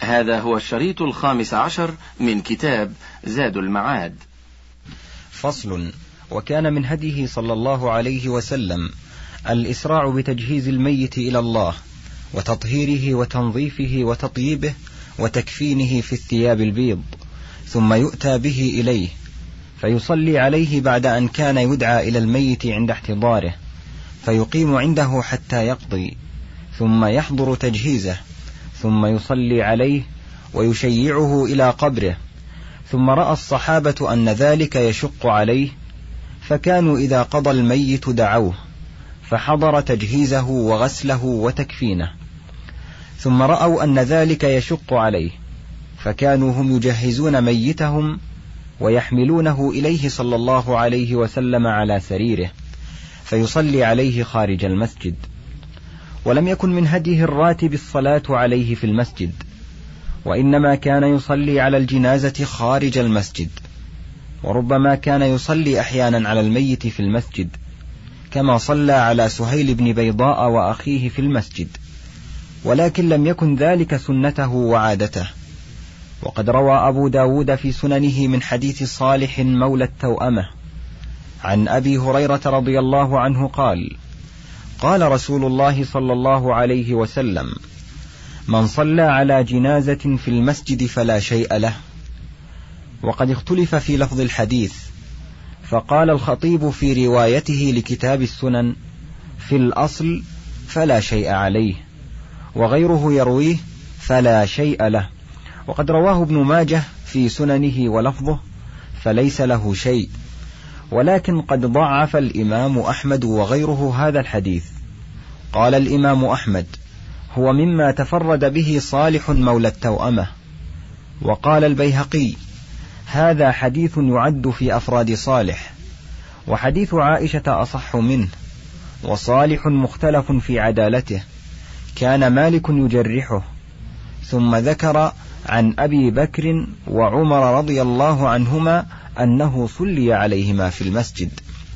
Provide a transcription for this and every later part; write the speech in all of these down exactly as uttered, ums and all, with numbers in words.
هذا هو الشريط الخامس عشر من كتاب زاد المعاد. فصل. وكان من هديه صلى الله عليه وسلم الإسراع بتجهيز الميت إلى الله وتطهيره وتنظيفه وتطييبه وتكفينه في الثياب البيض، ثم يؤتى به إليه فيصلي عليه بعد أن كان يدعى إلى الميت عند احتضاره، فيقيم عنده حتى يقضي، ثم يحضر تجهيزه، ثم يصلي عليه ويشيعه إلى قبره. ثم رأى الصحابة أن ذلك يشق عليه، فكانوا إذا قضى الميت دعوه فحضر تجهيزه وغسله وتكفينه. ثم رأوا أن ذلك يشق عليه، فكانوا هم يجهزون ميتهم ويحملونه إليه صلى الله عليه وسلم على سريره، فيصلي عليه خارج المسجد. ولم يكن من هديه الراتب الصلاة عليه في المسجد، وإنما كان يصلي على الجنازة خارج المسجد، وربما كان يصلي أحيانا على الميت في المسجد، كما صلى على سهيل بن بيضاء وأخيه في المسجد، ولكن لم يكن ذلك سنته وعادته. وقد روى أبو داود في سننه من حديث صالح مولى التوأمة عن أبي هريرة رضي الله عنه قال: قال رسول الله صلى الله عليه وسلم: من صلى على جنازة في المسجد فلا شيء له. وقد اختلف في لفظ الحديث، فقال الخطيب في روايته لكتاب السنن: في الأصل فلا شيء عليه، وغيره يرويه فلا شيء له. وقد رواه ابن ماجه في سننه ولفظه فليس له شيء، ولكن قد ضعف الإمام أحمد وغيره هذا الحديث. قال الإمام أحمد: هو مما تفرد به صالح مولى التوأمة. وقال البيهقي: هذا حديث يعد في أفراد صالح، وحديث عائشة أصح منه، وصالح مختلف في عدالته، كان مالك يجرحه. ثم ذكر عن أبي بكر وعمر رضي الله عنهما أنه صلي عليهما في المسجد.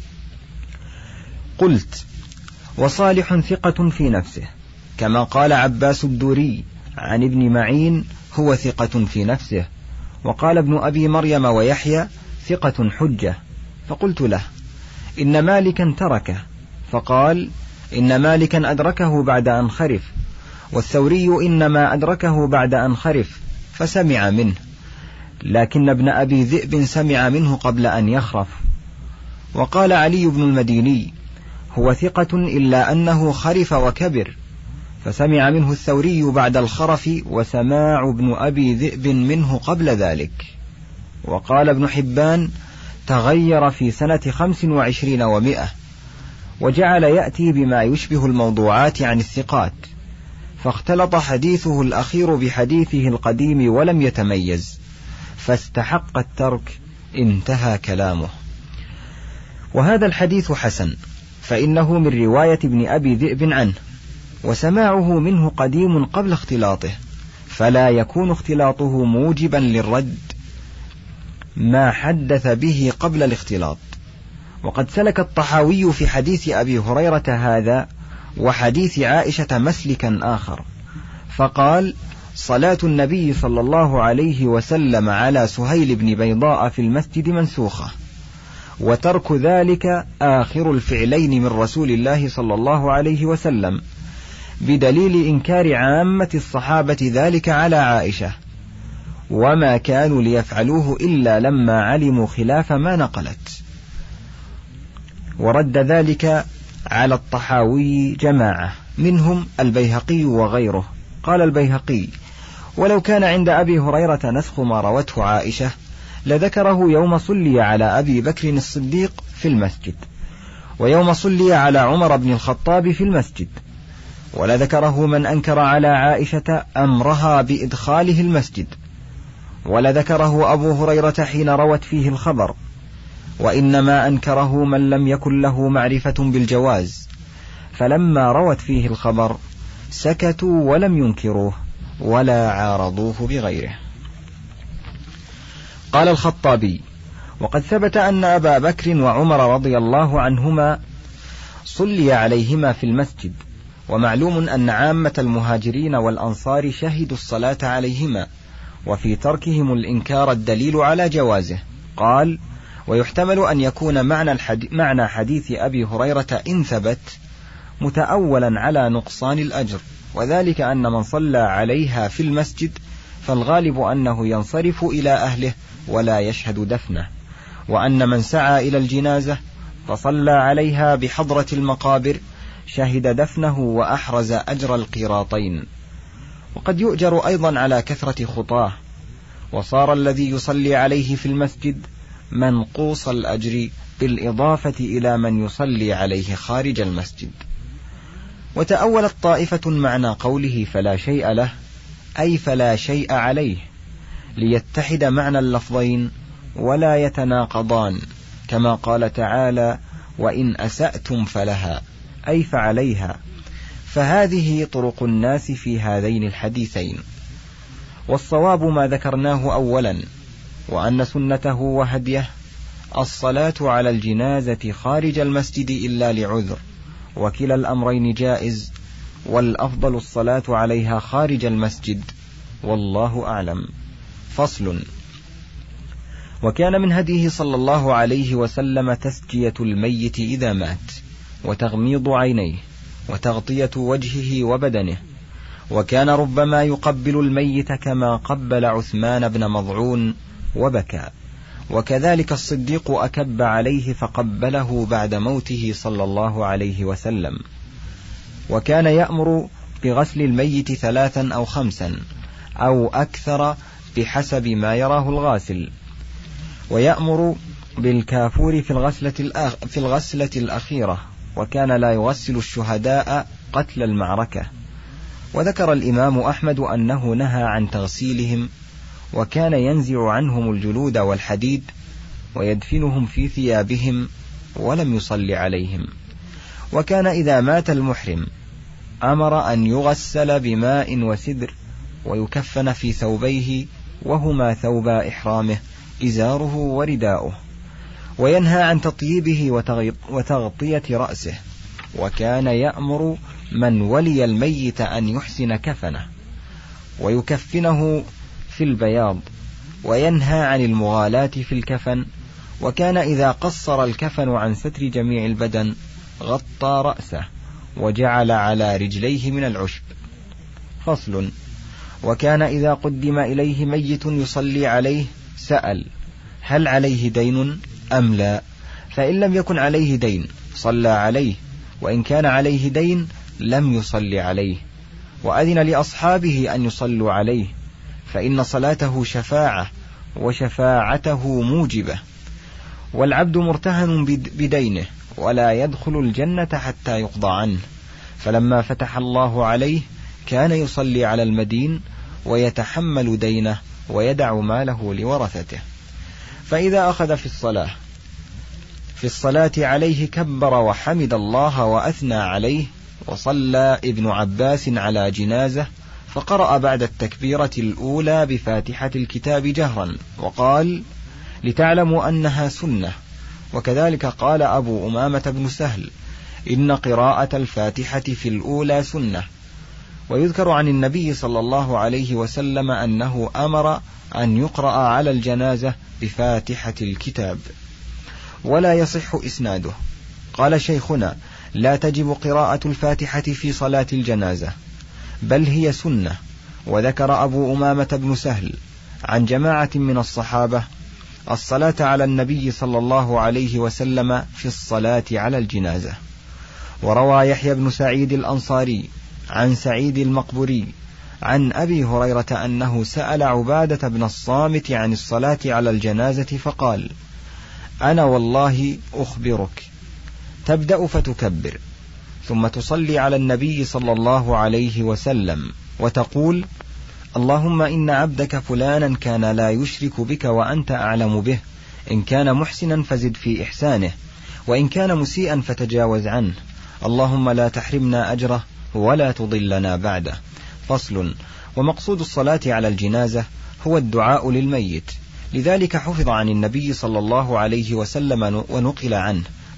قلت: وصالح ثقة في نفسه، كما قال عباس الدوري عن ابن معين: هو ثقة في نفسه. وقال ابن أبي مريم ويحيى: ثقة حجة. فقلت له: إن مالكا تركه. فقال: إن مالكا أدركه بعد أن خرف، والثوري إنما أدركه بعد أن خرف فسمع منه، لكن ابن أبي ذئب سمع منه قبل أن يخرف. وقال علي بن المديني: هو ثقة إلا أنه خرف وكبر، فسمع منه الثوري بعد الخرف، وسماع ابن أبي ذئب منه قبل ذلك. وقال ابن حبان: تغير في سنة خمس وعشرين ومئة، وجعل يأتي بما يشبه الموضوعات عن الثقات، فاختلط حديثه الأخير بحديثه القديم ولم يتميز، فاستحق الترك. انتهى كلامه. وهذا الحديث حسن، فإنه من رواية ابن أبي ذئب عنه، وسماعه منه قديم قبل اختلاطه، فلا يكون اختلاطه موجبا للرد ما حدث به قبل الاختلاط. وقد سلك الطحاوي في حديث أبي هريرة هذا وحديث عائشة مسلكا آخر، فقال: صلاة النبي صلى الله عليه وسلم على سهيل بن بيضاء في المسجد منسوخة، وترك ذلك آخر الفعلين من رسول الله صلى الله عليه وسلم، بدليل إنكار عامة الصحابة ذلك على عائشة، وما كانوا ليفعلوه إلا لما علموا خلاف ما نقلت. ورد ذلك على الطحاوي جماعة منهم البيهقي وغيره. قال البيهقي: ولو كان عند أبي هريرة نسخ ما روته عائشة لذكره يوم صلي على أبي بكر الصديق في المسجد، ويوم صلي على عمر بن الخطاب في المسجد، ولذكره من أنكر على عائشة أمرها بإدخاله المسجد، ولذكره أبو هريرة حين روت فيه الخبر، وإنما أنكره من لم يكن له معرفة بالجواز، فلما روت فيه الخبر سكتوا ولم ينكروه ولا عارضوه بغيره. قال الخطابي: وقد ثبت أن أبا بكر وعمر رضي الله عنهما صلي عليهما في المسجد، ومعلوم أن عامة المهاجرين والأنصار شهدوا الصلاة عليهما، وفي تركهم الإنكار الدليل على جوازه. قال: ويحتمل أن يكون معنى, الحدي... معنى حديث أبي هريرة إن ثبت متأولا على نقصان الأجر، وذلك أن من صلى عليها في المسجد فالغالب أنه ينصرف إلى أهله ولا يشهد دفنه، وأن من سعى إلى الجنازة فصلى عليها بحضرة المقابر شهد دفنه وأحرز أجر القيراطين. وقد يؤجر أيضا على كثرة خطاه، وصار الذي يصلي عليه في المسجد منقوص الأجر بالإضافة إلى من يصلي عليه خارج المسجد. وتأولت طائفة معنى قوله فلا شيء له أي فلا شيء عليه، ليتحد معنى اللفظين ولا يتناقضان، كما قال تعالى: وإن أسأتم فلها أي فعليها. فهذه طرق الناس في هذين الحديثين. والصواب ما ذكرناه أولا، وأن سنته وهديه الصلاة على الجنازة خارج المسجد إلا لعذر، وكلا الأمرين جائز، والأفضل الصلاة عليها خارج المسجد، والله أعلم. فصل. وكان من هديه صلى الله عليه وسلم تسجية الميت إذا مات، وتغميض عينيه، وتغطية وجهه وبدنه، وكان ربما يقبل الميت كما قبل عثمان بن مضعون وبكى، وكذلك الصديق أكب عليه فقبله بعد موته صلى الله عليه وسلم. وكان يأمر بغسل الميت ثلاثا أو خمسا أو أكثر بحسب ما يراه الغاسل، ويأمر بالكافور في الغسلة, الأخ... في الغسلة الأخيرة، وكان لا يغسل الشهداء قتل المعركة. وذكر الإمام أحمد أنه نهى عن تغسيلهم، وكان ينزع عنهم الجلود والحديد ويدفنهم في ثيابهم ولم يصلي عليهم. وكان إذا مات المحرم أمر أن يغسل بماء وسدر ويكفن في ثوبيه، وهما ثوبا إحرامه إزاره ورداؤه، وينهى عن تطييبه وتغطية رأسه. وكان يأمر من ولي الميت أن يحسن كفنه ويكفنه في البياض، وينهى عن المغالاة في الكفن. وكان إذا قصر الكفن عن ستر جميع البدن غطى رأسه وجعل على رجليه من العشب. فصل. وكان إذا قدم إليه ميت يصلي عليه سأل هل عليه دين أم لا، فإن لم يكن عليه دين صلى عليه، وإن كان عليه دين لم يصلي عليه، وأذن لأصحابه أن يصلوا عليه، فإن صلاته شفاعة وشفاعته موجبة. والعبد مرتهن بدينه ولا يدخل الجنة حتى يقضى عنه، فلما فتح الله عليه كان يصلي على المدين ويتحمل دينه ويدع ماله لورثته. فإذا أخذ في الصلاة في الصلاة عليه كبر وحمد الله وأثنى عليه. وصلى ابن عباس على جنازة فقرأ بعد التكبيرة الأولى بفاتحة الكتاب جهرا، وقال: لتعلموا أنها سنة. وكذلك قال أبو أمامة بن سهل: إن قراءة الفاتحة في الأولى سنة. ويذكر عن النبي صلى الله عليه وسلم أنه أمر أن يقرأ على الجنازة بفاتحة الكتاب، ولا يصح إسناده. قال شيخنا: لا تجب قراءة الفاتحة في صلاة الجنازة، بل هي سنة. وذكر أبو أمامة بن سهل عن جماعة من الصحابة الصلاة على النبي صلى الله عليه وسلم في الصلاة على الجنازة. وروى يحيى بن سعيد الأنصاري عن سعيد المقبري عن أبي هريرة أنه سأل عبادة بن الصامت عن الصلاة على الجنازة فقال: أنا والله أخبرك، تبدأ فتكبر، ثم تصلي على النبي صلى الله عليه وسلم وتقول: اللهم إن عبدك فلانا كان لا يشرك بك وأنت أعلم به، إن كان محسنا فزد في إحسانه، وإن كان مسيئا فتجاوز عنه، اللهم لا تحرمنا أجره ولا تضلنا بعده. فصل. ومقصود الصلاة على الجنازة هو الدعاء للميت، لذلك حفظ عن النبي صلى الله عليه وسلم ونقل عنه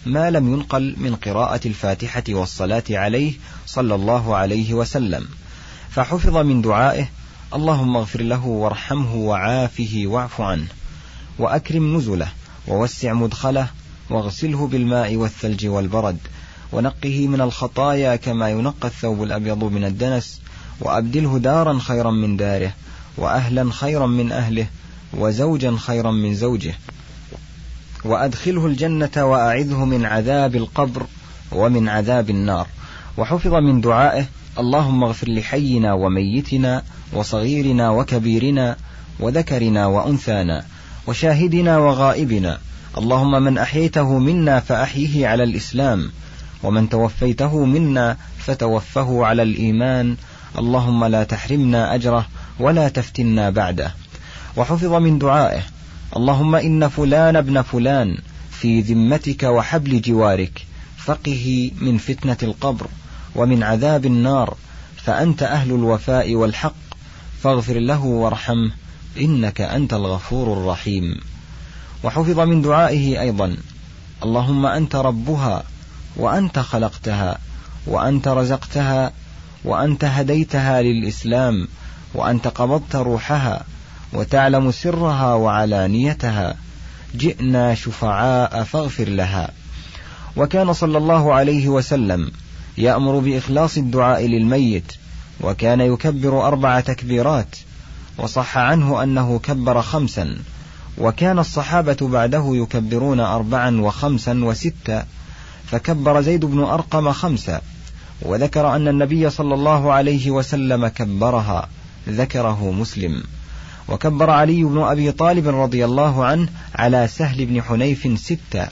ما لم ينقل من قراءة الفاتحة والصلاة عليه صلى الله عليه وسلم، فحفظ من دعائه: اللهم اغفر له وارحمه وعافه واعف عنه وأكرم نزله ووسع مدخله واغسله بالماء والثلج والبرد ونقه من الخطايا كما ينقى الثوب الأبيض من الدنس، وأبدله دارا خيرا من داره وأهلا خيرا من أهله وزوجا خيرا من زوجه، وأدخله الجنة وأعذه من عذاب القبر ومن عذاب النار. وحفظ من دعائه: اللهم اغفر لحينا وميتنا وصغيرنا وكبيرنا وذكرنا وأنثانا وشاهدنا وغائبنا، اللهم من أحييته منا فأحيه على الإسلام، ومن توفيته منا فتوفه على الإيمان، اللهم لا تحرمنا أجره ولا تفتنا بعده. وحفظ من دعائه: اللهم إن فلان ابن فلان في ذمتك وحبل جوارك، فقه من فتنة القبر ومن عذاب النار، فأنت أهل الوفاء والحق، فاغفر له وارحمه إنك أنت الغفور الرحيم. وحفظ من دعائه أيضا: اللهم أنت ربها وأنت خلقتها وأنت رزقتها وأنت هديتها للإسلام وأنت قبضت روحها وتعلم سرها وعلانيتها، جئنا شفعاء فاغفر لها. وكان صلى الله عليه وسلم يأمر بإخلاص الدعاء للميت، وكان يكبر أربع تكبيرات، وصح عنه أنه كبر خمسا، وكان الصحابة بعده يكبرون أربعا وخمسا وستا، فكبر زيد بن أرقم خمسا، وذكر أن النبي صلى الله عليه وسلم كبرها، ذكره مسلم. وكبر علي بن أبي طالب رضي الله عنه على سهل بن حنيف ستا،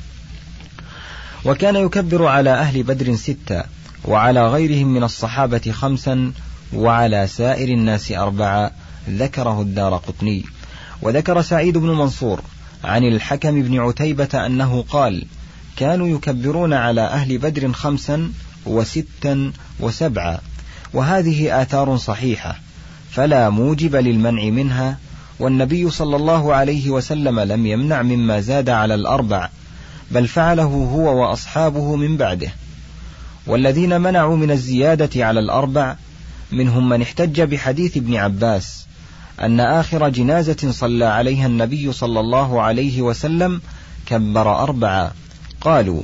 وكان يكبر على أهل بدر ستا، وعلى غيرهم من الصحابة خمسا، وعلى سائر الناس أربعة، ذكره الدارقطني. وذكر سعيد بن منصور عن الحكم بن عتيبة أنه قال: كانوا يكبرون على أهل بدر خمسا وستا وسبعا، وهذه آثار صحيحة فلا موجب للمنع منها، والنبي صلى الله عليه وسلم لم يمنع مما زاد على الأربع، بل فعله هو وأصحابه من بعده. والذين منعوا من الزيادة على الأربع منهم من احتج بحديث ابن عباس أن آخر جنازة صلى عليها النبي صلى الله عليه وسلم كبر أربعة، قالوا: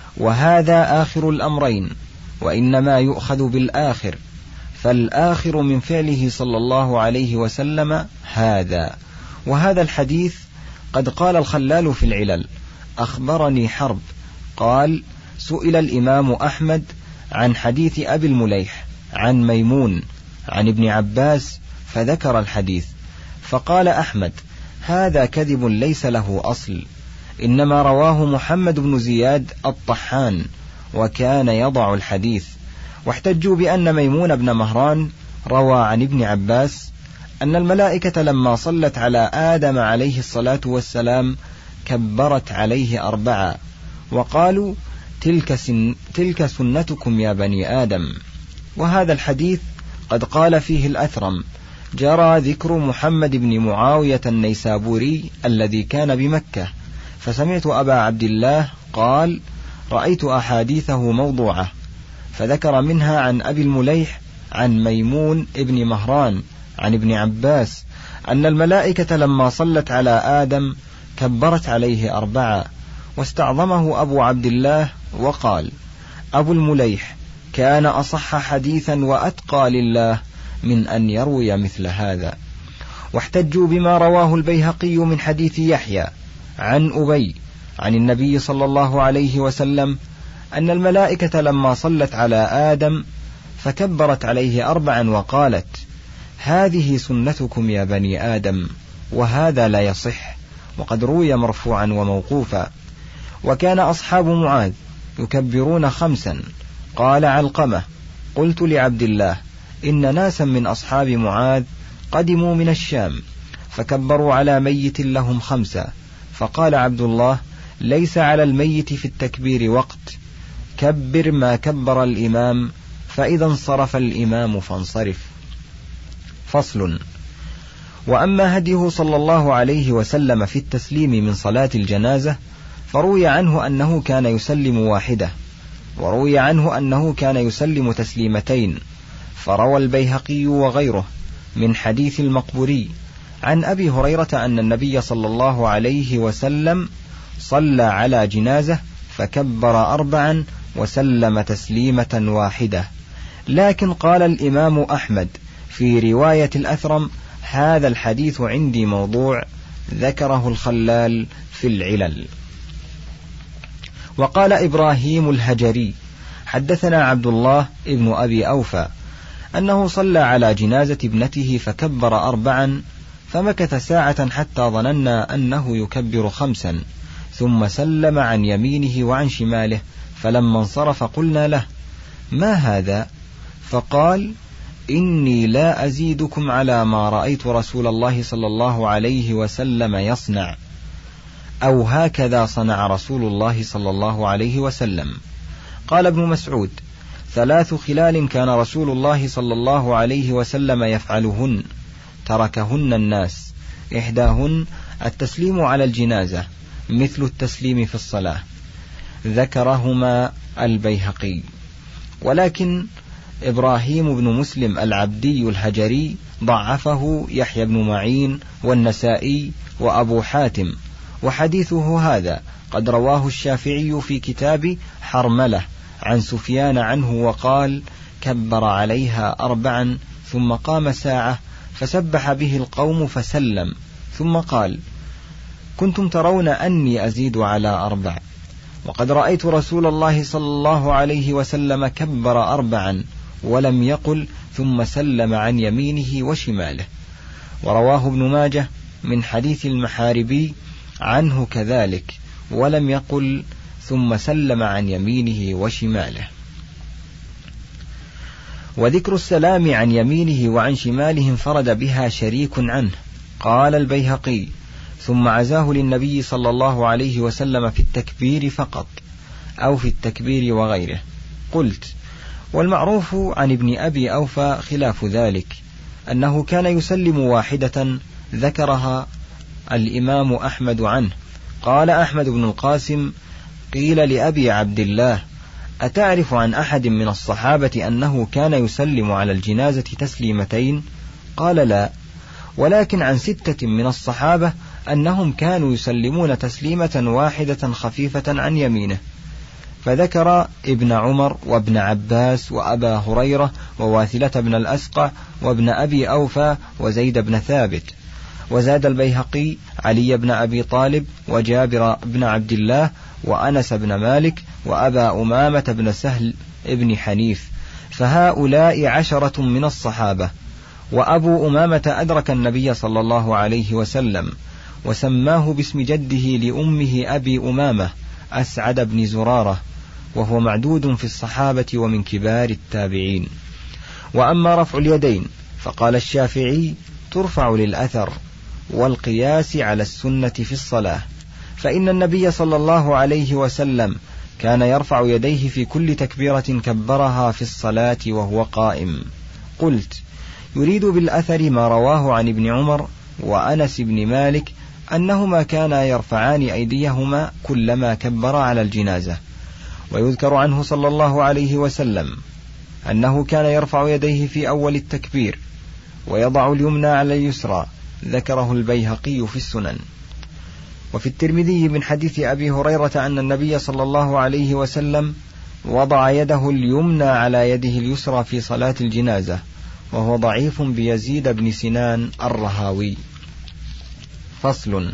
وهذا آخر الأمرين، وإنما يؤخذ بالآخر، فالآخر من فعله صلى الله عليه وسلم هذا. وهذا الحديث قد قال الخلال في العلل: أخبرني حرب قال: سئل الإمام أحمد عن حديث أبي المليح عن ميمون عن ابن عباس فذكر الحديث، فقال أحمد: هذا كذب ليس له أصل، إنما رواه محمد بن زياد الطحان، وكان يضع الحديث. واحتجوا بأن ميمون بن مهران روى عن ابن عباس أن الملائكة لما صلت على آدم عليه الصلاة والسلام كبرت عليه أربعة، وقالوا: تلك, سن تلك سنتكم يا بني آدم. وهذا الحديث قد قال فيه الأثرم: جرى ذكر محمد بن معاوية النيسابوري الذي كان بمكة، فسمعت أبا عبد الله قال: رأيت أحاديثه موضوعة، فذكر منها عن أبي المليح عن ميمون ابن مهران عن ابن عباس أن الملائكة لما صلت على آدم كبرت عليه أربعة، واستعظمه أبو عبد الله وقال: أبو المليح كان أصح حديثا وأتقى لله من أن يروي مثل هذا. واحتجوا بما رواه البيهقي من حديث يحيى عن أبي عن النبي صلى الله عليه وسلم أن الملائكة لما صلت على آدم فكبرت عليه أربعا وقالت: هذه سنتكم يا بني آدم، وهذا لا يصح، وقد روي مرفوعا وموقوفا. وكان أصحاب معاذ يكبرون خمسا. قال علقمة: قلت لعبد الله: إن ناسا من أصحاب معاذ قدموا من الشام فكبروا على ميت لهم خمسة، فقال عبد الله: ليس على الميت في التكبير وقت، كبر ما كبر الإمام، فإذا انصرف الإمام فانصرف. فصل. وأما هديه صلى الله عليه وسلم في التسليم من صلاة الجنازة فروي عنه أنه كان يسلم واحدة، وروي عنه أنه كان يسلم تسليمتين. فروى البيهقي وغيره من حديث المقبوري عن أبي هريرة أن النبي صلى الله عليه وسلم صلى على جنازة فكبر أربعا وسلم تسليمة واحدة. لكن قال الإمام أحمد في رواية الأثرم: هذا الحديث عندي موضوع، ذكره الخلال في العلل. وقال إبراهيم الهجري: حدثنا عبد الله ابن أبي أوفى أنه صلى على جنازة ابنته فكبر أربعا، فمكث ساعة حتى ظننا أنه يكبر خمسا، ثم سلم عن يمينه وعن شماله، فلما انصرف قلنا له: ما هذا؟ فقال: إني لا أزيدكم على ما رأيت رسول الله صلى الله عليه وسلم يصنع، أو هكذا صنع رسول الله صلى الله عليه وسلم. قال ابن مسعود: ثلاث خلال كان رسول الله صلى الله عليه وسلم يفعلهن تركهن الناس: إحداهن التسليم على الجنازة مثل التسليم في الصلاة. ذكرهما البيهقي. ولكن إبراهيم بن مسلم العبدي الهجري ضعفه يحيى بن معين والنسائي وأبو حاتم، وحديثه هذا قد رواه الشافعي في كتاب حرملة عن سفيان عنه وقال: كبر عليها أربعا ثم قام ساعة فسبح به القوم فسلم، ثم قال: كنتم ترون أني أزيد على أربع، وقد رأيت رسول الله صلى الله عليه وسلم كبر أربعا ولم يقل ثم سلم عن يمينه وشماله. ورواه ابن ماجه من حديث المحاربي عنه كذلك، ولم يقل ثم سلم عن يمينه وشماله. وذكر السلام عن يمينه وعن شماله انفرد بها شريك عنه. قال البيهقي: ثم عزاه للنبي صلى الله عليه وسلم في التكبير فقط، أو في التكبير وغيره. قلت: والمعروف عن ابن أبي أوفى خلاف ذلك، أنه كان يسلم واحدة، ذكرها الإمام أحمد عنه. قال أحمد بن القاسم: قيل لأبي عبد الله: أتعرف عن أحد من الصحابة أنه كان يسلم على الجنازة تسليمتين؟ قال: لا، ولكن عن ستة من الصحابة أنهم كانوا يسلمون تسليمة واحدة خفيفة عن يمينه. فذكر ابن عمر وابن عباس وأبا هريرة وواثلة بن الأسقع وابن أبي أوفى وزيد بن ثابت. وزاد البيهقي علي بن أبي طالب وجابر بن عبد الله وأنس بن مالك وأبا أمامة بن سهل ابن حنيف، فهؤلاء عشرة من الصحابة. وأبو أمامة أدرك النبي صلى الله عليه وسلم، وسماه باسم جده لأمه أبي أمامة أسعد بن زرارة، وهو معدود في الصحابة ومن كبار التابعين. وأما رفع اليدين فقال الشافعي: ترفع للأثر والقياس على السنة في الصلاة، فإن النبي صلى الله عليه وسلم كان يرفع يديه في كل تكبيرة كبرها في الصلاة وهو قائم. قلت: يريد بالأثر ما رواه عن ابن عمر وأنس بن مالك أنهما كانا يرفعان أيديهما كلما كبر على الجنازة. ويذكر عنه صلى الله عليه وسلم أنه كان يرفع يديه في أول التكبير ويضع اليمنى على اليسرى، ذكره البيهقي في السنن. وفي الترمذي من حديث أبي هريرة أن النبي صلى الله عليه وسلم وضع يده اليمنى على يده اليسرى في صلاة الجنازة، وهو ضعيف بيزيد بن سنان الرهاوي. فصل.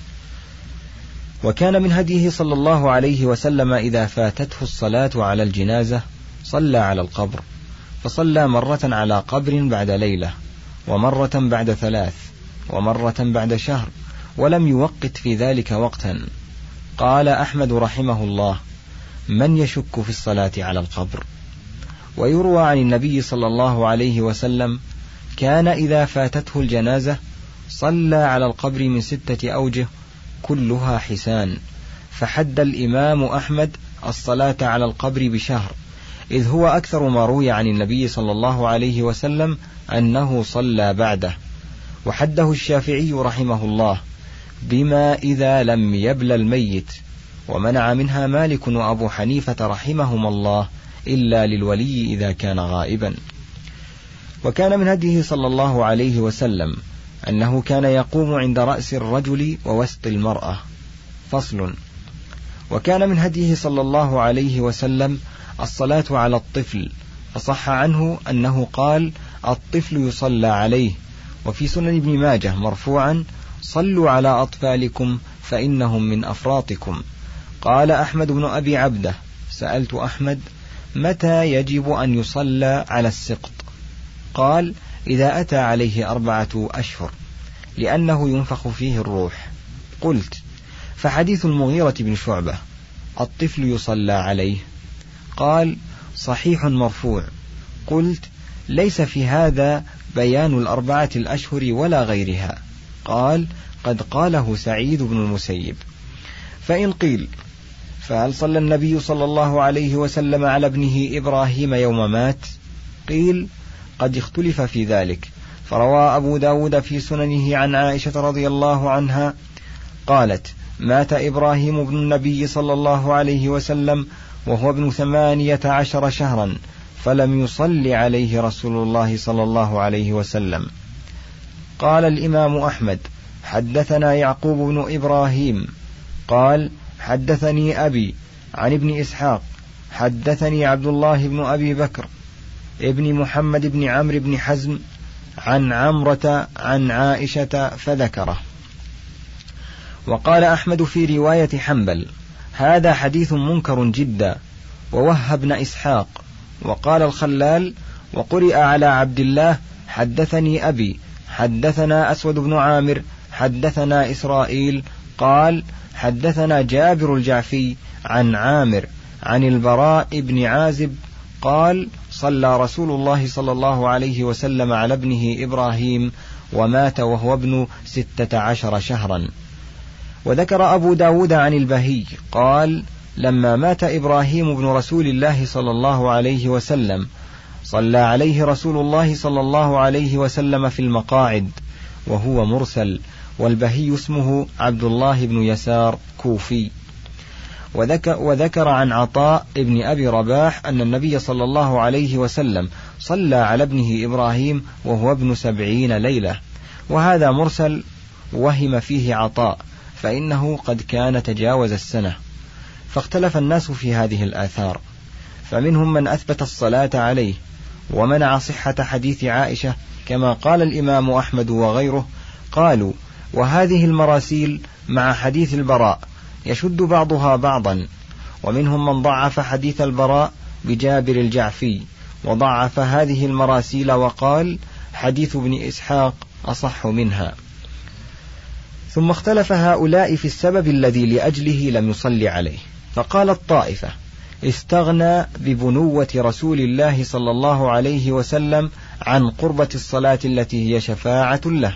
وكان من هديه صلى الله عليه وسلم إذا فاتته الصلاة على الجنازة صلى على القبر، فصلى مرة على قبر بعد ليلة، ومرة بعد ثلاث، ومرة بعد شهر، ولم يوقت في ذلك وقتا. قال أحمد رحمه الله: من يشك في الصلاة على القبر؟ ويروى عن النبي صلى الله عليه وسلم كان إذا فاتته الجنازة صلى على القبر من ستة أوجه كلها حسان، فحد الإمام أحمد الصلاة على القبر بشهر، إذ هو أكثر ما روي عن النبي صلى الله عليه وسلم أنه صلى بعده. وحده الشافعي رحمه الله بما إذا لم يبل الميت، ومنع منها مالك وأبو حنيفة رحمهما الله إلا للولي إذا كان غائبا. وكان من هديه صلى الله عليه وسلم أنه كان يقوم عند رأس الرجل ووسط المرأة. فصل. وكان من هديه صلى الله عليه وسلم الصلاة على الطفل، فصح عنه أنه قال: الطفل يصلى عليه. وفي سنن ابن ماجه مرفوعا: صلوا على أطفالكم فإنهم من أفراطكم. قال أحمد بن أبي عبده: سألت أحمد: متى يجب أن يصلى على السقط؟ قال: إذا أتى عليه أربعة أشهر، لأنه ينفخ فيه الروح. قلت: فحديث المغيرة بن شعبة الطفل يصلى عليه؟ قال: صحيح مرفوع. قلت: ليس في هذا بيان الأربعة الأشهر ولا غيرها. قال: قد قاله سعيد بن المسيب. فإن قيل: فهل صلى النبي صلى الله عليه وسلم على ابنه إبراهيم يوم مات؟ قيل: قد اختلف في ذلك، فروى أبو داود في سننه عن عائشة رضي الله عنها قالت: مات إبراهيم بن النبي صلى الله عليه وسلم وهو ابن ثمانية عشر شهرا، فلم يصل عليه رسول الله صلى الله عليه وسلم. قال الإمام أحمد: حدثنا يعقوب بن إبراهيم قال: حدثني أبي عن ابن إسحاق حدثني عبد الله بن أبي بكر ابن محمد بن عمرو بن حزم عن عمرة عن عائشة فذكره. وقال أحمد في رواية حنبل: هذا حديث منكر جدا. ووهبنا إسحاق. وقال الخلال: وقرئ على عبد الله حدثني أبي حدثنا أسود بن عامر حدثنا إسرائيل قال: حدثنا جابر الجعفي عن عامر عن البراء بن عازب قال: صلى رسول الله صلى الله عليه وسلم على ابنه إبراهيم ومات وهو ابن ستة عشر شهرا. وذكر أبو داود عن البهي قال: لما مات إبراهيم بن رسول الله صلى الله عليه وسلم صلى عليه رسول الله صلى الله عليه وسلم في المقاعد، وهو مرسل، والبهي اسمه عبد الله بن يسار كوفي. وذكر, وذكر عن عطاء ابن أبي رباح أن النبي صلى الله عليه وسلم صلى على ابنه إبراهيم وهو ابن سبعين ليلة، وهذا مرسل وهم فيه عطاء، فإنه قد كان تجاوز السنة. فاختلف الناس في هذه الآثار، فمنهم من أثبت الصلاة عليه ومنع صحة حديث عائشة، كما قال الإمام أحمد وغيره. قالوا: وهذه المراسيل مع حديث البراء يشد بعضها بعضا. ومنهم من ضعف حديث البراء بجابر الجعفي، وضعف هذه المراسيل وقال: حديث ابن إسحاق أصح منها. ثم اختلف هؤلاء في السبب الذي لأجله لم يصلي عليه، فقال الطائفة: استغنى ببنوة رسول الله صلى الله عليه وسلم عن قربة الصلاة التي هي شفاعة له،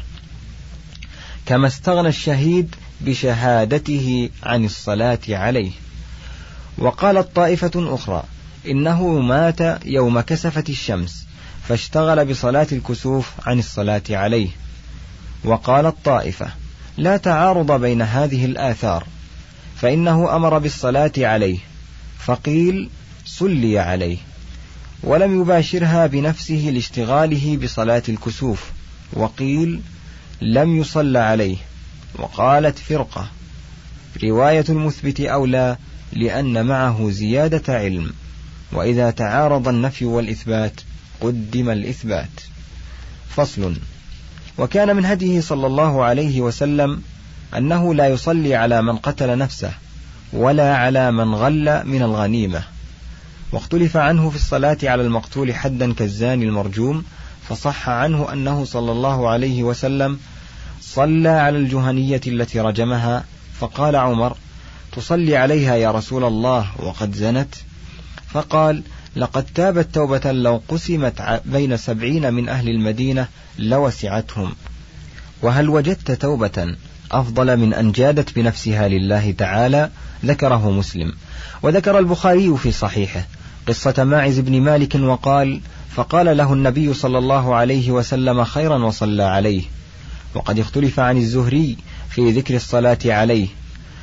كما استغنى الشهيد بشهادته عن الصلاة عليه. وقالت طائفة أخرى: إنه مات يوم كسفت الشمس، فاشتغل بصلاة الكسوف عن الصلاة عليه. وقالت طائفة: لا تعارض بين هذه الآثار، فإنه أمر بالصلاة عليه، فقيل: صلي عليه، ولم يباشرها بنفسه لاشتغاله بصلاة الكسوف، وقيل: لم يصلى عليه. وقالت فرقة: رواية المثبت أولى، لأن معه زيادة علم، وإذا تعارض النفي والإثبات قدم الإثبات. فصل. وكان من هديه صلى الله عليه وسلم أنه لا يصلي على من قتل نفسه ولا على من غل من الغنيمة. واختلف عنه في الصلاة على المقتول حدا كالزاني المرجوم، فصح عنه أنه صلى الله عليه وسلم صلى على الجهنية التي رجمها، فقال عمر: تصلي عليها يا رسول الله وقد زنت؟ فقال: لقد تابت توبة لو قسمت بين سبعين من أهل المدينة لوسعتهم. وهل وجدت توبة أفضل من أن جادت بنفسها لله تعالى؟ ذكره مسلم. وذكر البخاري في صحيحه قصة ماعز بن مالك وقال: فقال له النبي صلى الله عليه وسلم خيرا وصلى عليه. وقد اختلف عن الزهري في ذكر الصلاة عليه،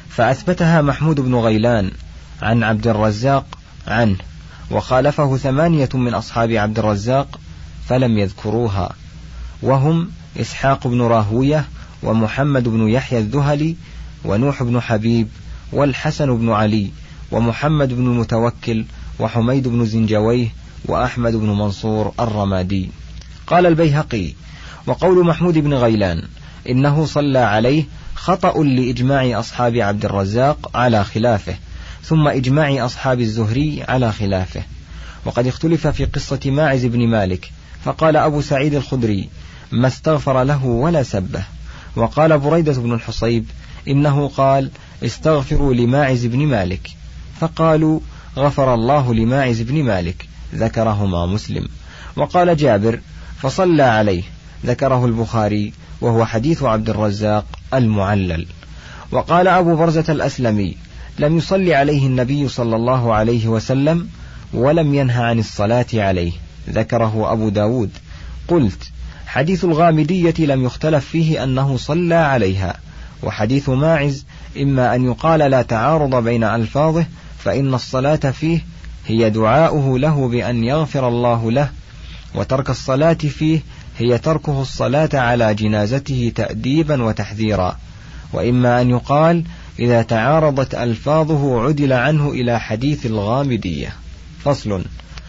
فأثبتها محمود بن غيلان عن عبد الرزاق عنه، وخالفه ثمانية من أصحاب عبد الرزاق فلم يذكروها، وهم إسحاق بن راهوية ومحمد بن يحيى الذهلي ونوح بن حبيب والحسن بن علي ومحمد بن المتوكل وحميد بن زنجويه وأحمد بن منصور الرمادي. قال البيهقي: وقول محمود بن غيلان إنه صلى عليه خطأ لإجماع أصحاب عبد الرزاق على خلافه، ثم إجماع أصحاب الزهري على خلافه. وقد اختلف في قصة ماعز بن مالك، فقال أبو سعيد الخدري: ما استغفر له ولا سبه. وقال بريدة بن الحصيب إنه قال: استغفروا لماعز بن مالك، فقالوا: غفر الله لماعز بن مالك، ذكرهما مسلم. وقال جابر: فصلى عليه، ذكره البخاري، وهو حديث عبد الرزاق المعلل. وقال أبو برزة الأسلمي: لم يصلي عليه النبي صلى الله عليه وسلم ولم ينهى عن الصلاة عليه، ذكره أبو داود. قلت: حديث الغامدية لم يختلف فيه أنه صلى عليها، وحديث ماعز إما أن يقال لا تعارض بين ألفاظه، فإن الصلاة فيه هي دعاؤه له بأن يغفر الله له، وترك الصلاة فيه هي تركه الصلاة على جنازته تأديبا وتحذيرا، وإما أن يقال إذا تعارضت ألفاظه عدل عنه إلى حديث الغامدية. فصل.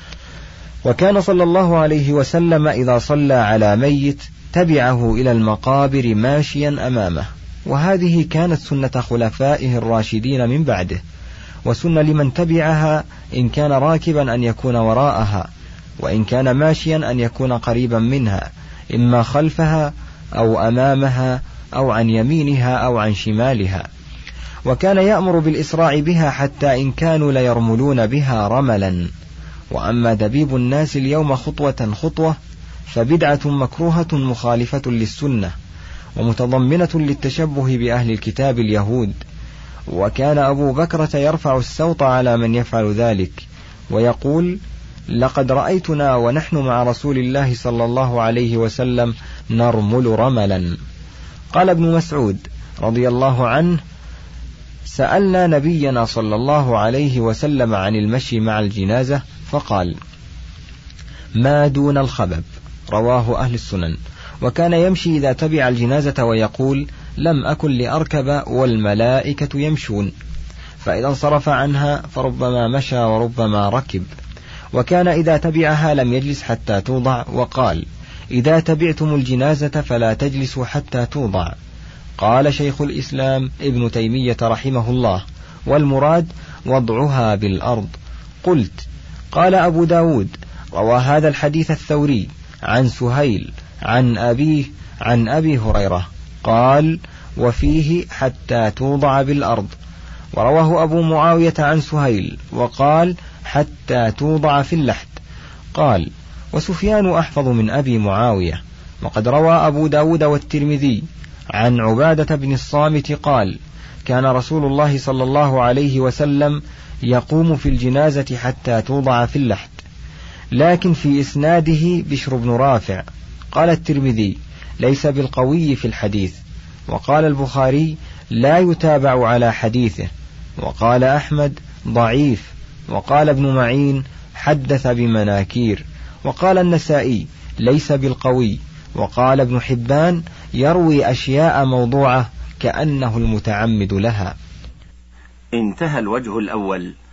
وكان صلى الله عليه وسلم إذا صلى على ميت تبعه إلى المقابر ماشيا أمامه، وهذه كانت سنة خلفائه الراشدين من بعده، وسنة لمن تبعها إن كان راكبا أن يكون وراءها، وإن كان ماشيا أن يكون قريبا منها، إما خلفها أو أمامها أو عن يمينها أو عن شمالها. وكان يأمر بالإسراع بها حتى إن كانوا ليرملون بها رملا. وأما دبيب الناس اليوم خطوة خطوة فبدعة مكروهة مخالفة للسنة ومتضمنة للتشبه بأهل الكتاب اليهود. وكان أبو بكرة يرفع السوط على من يفعل ذلك ويقول: لقد رأيتنا ونحن مع رسول الله صلى الله عليه وسلم نرمل رملا. قال ابن مسعود رضي الله عنه: سألنا نبينا صلى الله عليه وسلم عن المشي مع الجنازة فقال: ما دون الخبب، رواه أهل السنن. وكان يمشي إذا تبع الجنازة ويقول: لم أكن لأركب والملائكة يمشون، فإذا انصرف عنها فربما مشى وربما ركب. وكان إذا تبعها لم يجلس حتى توضع، وقال: إذا تبعتم الجنازة فلا تجلسوا حتى توضع. قال شيخ الإسلام ابن تيمية رحمه الله: والمراد وضعها بالأرض. قلت: قال أبو داود: روى هذا الحديث الثوري عن سهيل عن أبيه عن أبي هريرة قال: وفيه حتى توضع بالأرض. ورواه أبو معاوية عن سهيل وقال: حتى توضع في اللحد. قال: وسفيان أحفظ من أبي معاوية. وقد روى أبو داود والترمذي عن عبادة بن الصامت قال: كان رسول الله صلى الله عليه وسلم يقوم في الجنازة حتى توضع في اللحد، لكن في إسناده بشر بن رافع. قال الترمذي: ليس بالقوي في الحديث. وقال البخاري: لا يتابع على حديثه. وقال أحمد: ضعيف. وقال ابن معين: حدث بمناكير. وقال النسائي: ليس بالقوي. وقال ابن حبان: يروي أشياء موضوعة كأنه المتعمد لها. انتهى الوجه الأول.